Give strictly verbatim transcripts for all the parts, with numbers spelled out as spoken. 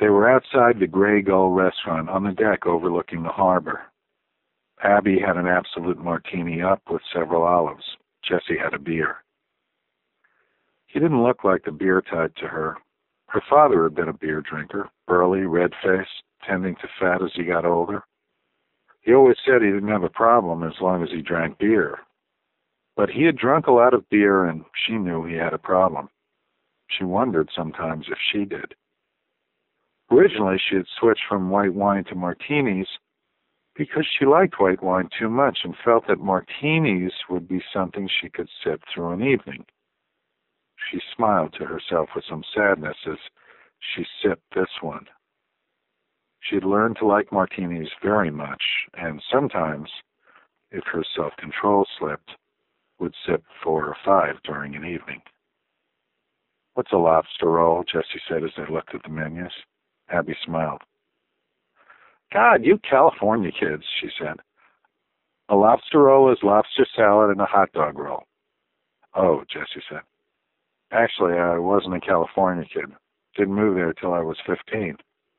They were outside the Grey Gull restaurant on the deck overlooking the harbor. Abby had an absolute martini up with several olives. Jessie had a beer. He didn't look like the beer type to her. Her father had been a beer drinker, burly, red-faced, tending to fat as he got older. He always said he didn't have a problem as long as he drank beer. But he had drunk a lot of beer, and she knew he had a problem. She wondered sometimes if she did. Originally, she had switched from white wine to martinis because she liked white wine too much and felt that martinis would be something she could sip through an evening. She smiled to herself with some sadness as she sipped this one. She had learned to like martinis very much, and sometimes, if her self-control slipped, would sip four or five during an evening. "What's a lobster roll?" Jessie said as they looked at the menus. Abby smiled. "God, you California kids," she said. "A lobster roll is lobster salad and a hot dog roll." "Oh," Jessie said. "Actually, I wasn't a California kid. Didn't move there till I was fifteen.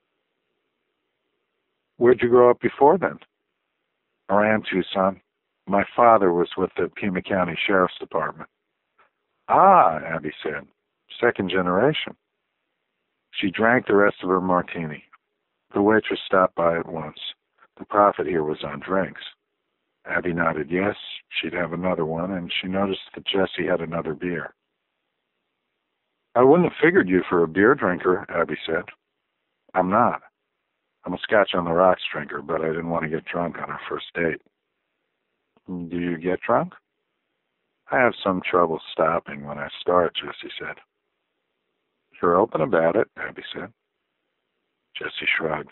Where'd you grow up before then?" "Around Tucson. My father was with the Pima County Sheriff's Department." "Ah," Abby said. "Second generation." She drank the rest of her martini. The waitress stopped by at once. The profit here was on drinks. Abby nodded yes, she'd have another one, and she noticed that Jessie had another beer. "I wouldn't have figured you for a beer drinker," Abby said. "I'm not. I'm a Scotch on the rocks drinker, but I didn't want to get drunk on our first date." "Do you get drunk?" "I have some trouble stopping when I start," Jessie said. "You're open about it," Abby said. Jessie shrugged.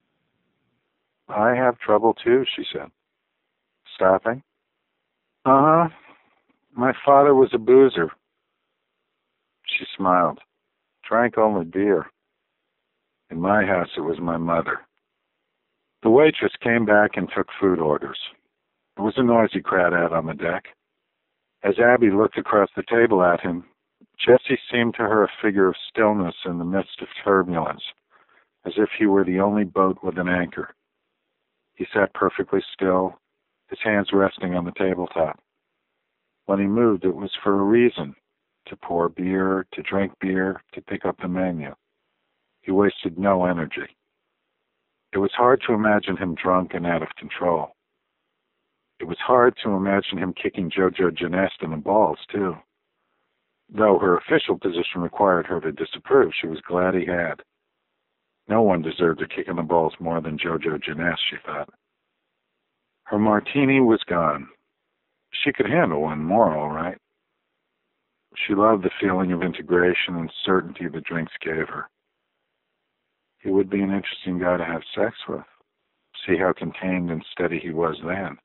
"I have trouble too," she said. "Stopping?" "Uh-huh. My father was a boozer." She smiled. "Drank only beer. In my house, it was my mother." The waitress came back and took food orders. There was a noisy crowd out on the deck. As Abby looked across the table at him, Jessie seemed to her a figure of stillness in the midst of turbulence, as if he were the only boat with an anchor. He sat perfectly still, his hands resting on the tabletop. When he moved, it was for a reason, to pour beer, to drink beer, to pick up the menu. He wasted no energy. It was hard to imagine him drunk and out of control. It was hard to imagine him kicking JoJo Genest in the balls, too. Though her official position required her to disapprove, she was glad he had. No one deserved a kick in the balls more than JoJo Genest, she thought. Her martini was gone. She could handle one more, all right. She loved the feeling of integration and certainty the drinks gave her. He would be an interesting guy to have sex with. See how contained and steady he was then.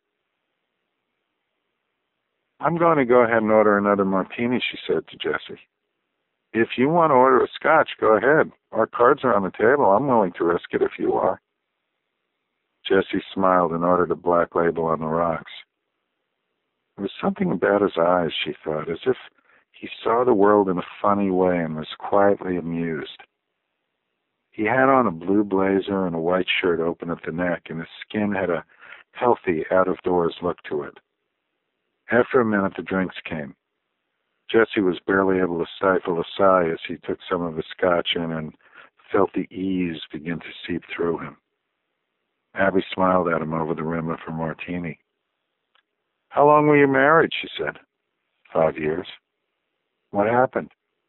"I'm going to go ahead and order another martini," she said to Jessie. "If you want to order a scotch, go ahead. Our cards are on the table. I'm willing to risk it if you are." Jessie smiled and ordered a black label on the rocks. There was something about his eyes, she thought, as if he saw the world in a funny way and was quietly amused. He had on a blue blazer and a white shirt open at the neck, and his skin had a healthy, out-of-doors look to it. After a minute, the drinks came. Jessie was barely able to stifle a sigh as he took some of his scotch in and felt the ease begin to seep through him. Abby smiled at him over the rim of her martini. "How long were you married?" she said. "Five years." "What happened?"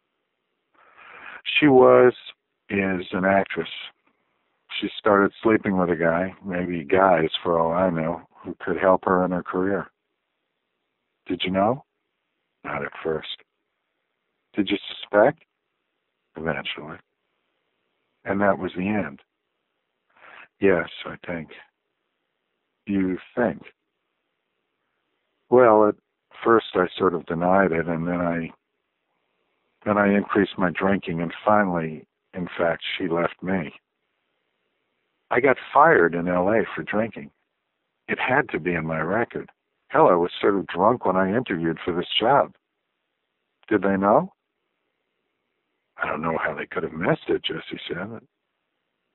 "She was, is an actress. She started sleeping with a guy, maybe guys for all I know, who could help her in her career." "Did you know?" "Not at first." "Did you suspect?" "Eventually." "And that was the end?" "Yes, I think." "You think?" "Well, at first I sort of denied it, and then I then I increased my drinking, and finally, in fact, she left me. I got fired in L A for drinking. It had to be in my record. Hell, I was sort of drunk when I interviewed for this job. Did they know?" "I don't know how they could have missed it," Jessie said.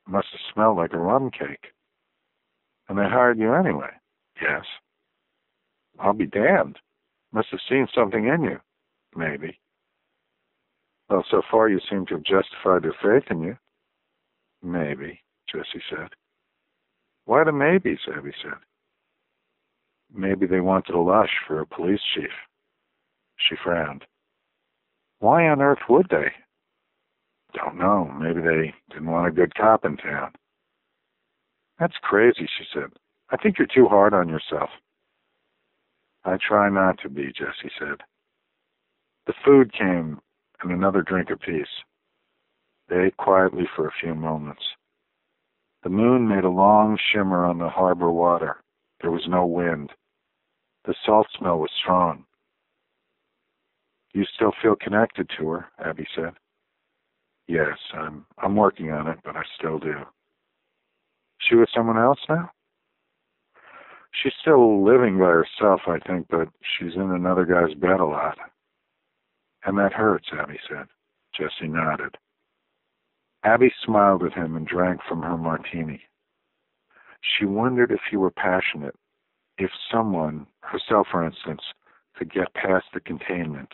Must have smelled like a rum cake. And they hired you anyway? Yes. I'll be damned. Must have seen something in you. Maybe. Well, so far you seem to have justified their faith in you. Maybe, Jessie said. Why the maybes? Abby said. Maybe they wanted a lush for a police chief. She frowned. Why on earth would they? Don't know. Maybe they didn't want a good cop in town. That's crazy, she said. I think you're too hard on yourself. I try not to be, Jessie said. The food came and another drink apiece. They ate quietly for a few moments. The moon made a long shimmer on the harbor water. There was no wind. The salt smell was strong. You still feel connected to her, Abby said. Yes, I'm I'm working on it, but I still do. She with someone else now? She's still living by herself, I think, but she's in another guy's bed a lot. And that hurts, Abby said. Jessie nodded. Abby smiled at him and drank from her martini. She wondered if he were passionate, if someone, herself for instance, could get past the containment.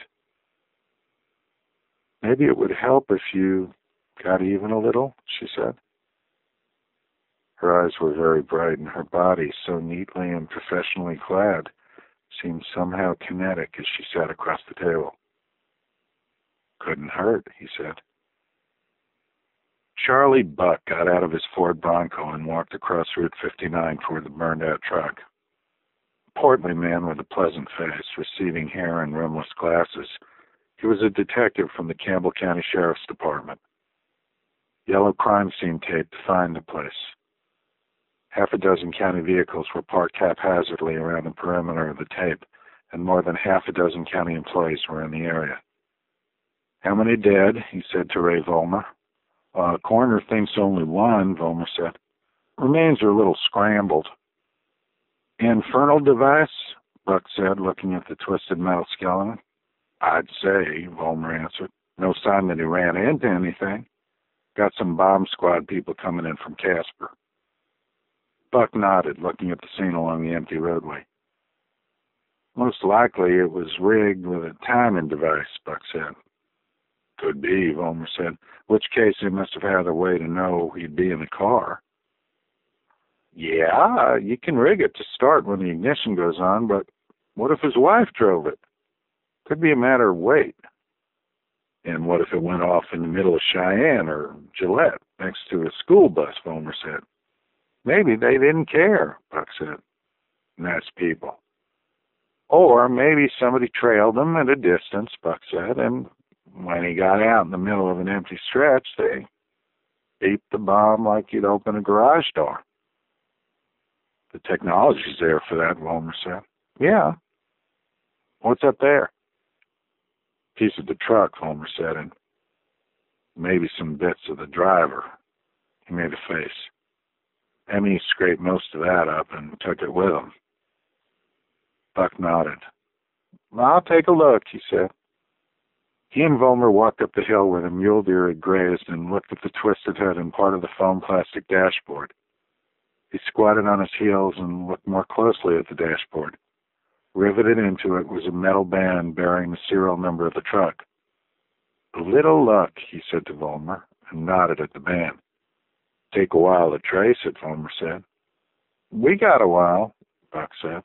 Maybe it would help if you got even a little, she said. Her eyes were very bright, and her body, so neatly and professionally clad, seemed somehow kinetic as she sat across the table. Couldn't hurt, he said. Charlie Buck got out of his Ford Bronco and walked across Route fifty-nine toward the burned-out truck. A portly man with a pleasant face, receding hair and rimless glasses, he was a detective from the Campbell County Sheriff's Department. Yellow crime scene tape defined the place. Half a dozen county vehicles were parked haphazardly around the perimeter of the tape, and more than half a dozen county employees were in the area. How many dead? He said to Ray Vollmer. Uh, coroner thinks only one, Vollmer said. Remains are a little scrambled. Infernal device? Buck said, looking at the twisted metal skeleton. I'd say, Vollmer answered. No sign that he ran into anything. Got some bomb squad people coming in from Casper. Buck nodded, looking at the scene along the empty roadway. Most likely it was rigged with a timing device, Buck said. Could be, Vollmer said. In which case they must have had a way to know he'd be in the car. Yeah, you can rig it to start when the ignition goes on, but what if his wife drove it? Could be a matter of weight. And what if it went off in the middle of Cheyenne or Gillette next to a school bus, Vollmer said. Maybe they didn't care, Buck said. Nice people. Or maybe somebody trailed them at a distance, Buck said, and when he got out in the middle of an empty stretch, they beeped the bomb like you'd open a garage door. The technology's there for that, Vollmer said. Yeah. What's up there? Piece of the truck, Vollmer said, and maybe some bits of the driver. He made a face. Emmy scraped most of that up and took it with him. Buck nodded. I'll take a look, he said. He and Vollmer walked up the hill where the mule deer had grazed and looked at the twisted hood and part of the foam plastic dashboard. He squatted on his heels and looked more closely at the dashboard. Riveted into it was a metal band bearing the serial number of the truck. A little luck, he said to Vollmer, and nodded at the band. Take a while to trace it, Vollmer said. We got a while, Buck said.